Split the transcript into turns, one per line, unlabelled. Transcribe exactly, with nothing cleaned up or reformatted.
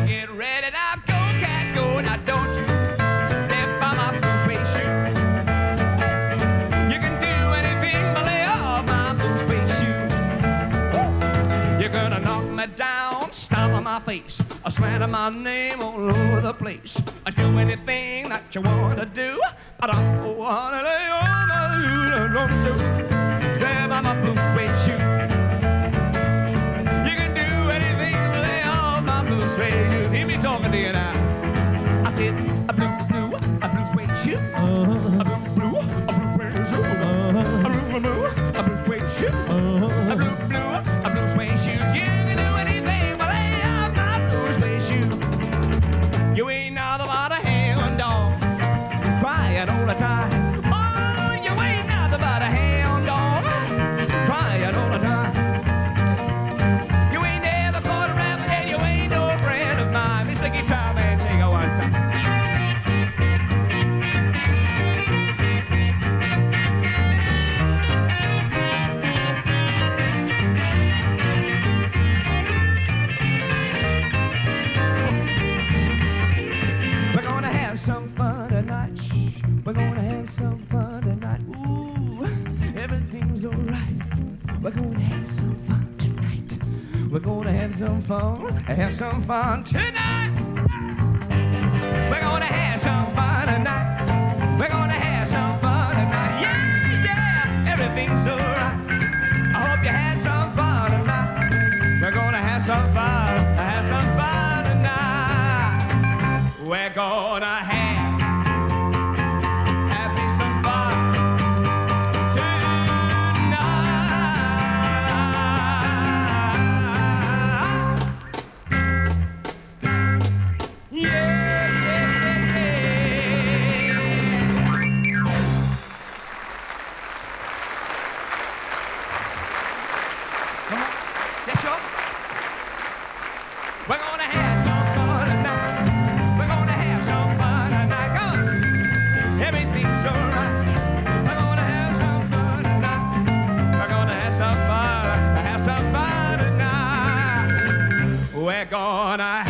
get ready now, go cat go. Now don't you step on my blue suede shoe. You can do anything but lay off my blue suede shoe. You're gonna knock me down, stomp on my face, a slander my name all over the place. I do anything that you wanna do, but I don't wanna lay on my blue, don't do. Step on my blue suede shoe. You can do anything but lay off my blue suede shoes. Hear me talking to you now. I said a blue, blue, a blue suede shoe. Uh-huh. A blue, blue, a blue suede shoe. Uh-huh. A blue, blue, a blue suede shoe. Uh-huh. A blue, blue, a blue suede shoes. You can do anything but lay off my blue suede shoe. You ain't nothing but a hound dog, crying all the time. Oh, you ain't nothing but a hound dog, crying all the time. You ain't never caught a rabbit and you ain't no friend of mine. Mister Guitar Man, take a one time. We're gonna have some fun tonight. We're gonna have some fun tonight. Ooh, everything's alright. We're gonna have some fun tonight. We're gonna have some fun, have some fun tonight. We're gonna have some fun tonight. We're gonna have some fun tonight. Yeah, yeah, everything's alright. I hope you had some fun tonight. We're gonna have some fun, have some fun tonight. We're gonna have, have me some fun tonight. Yeah, yeah, yeah, yeah. Come on, yes, sure. We're gonna have some fun tonight. We're gonna have some fun tonight. Come on, everything's alright. We're gonna have some fun tonight. We're gonna have some fun, have some fun tonight. We're gonna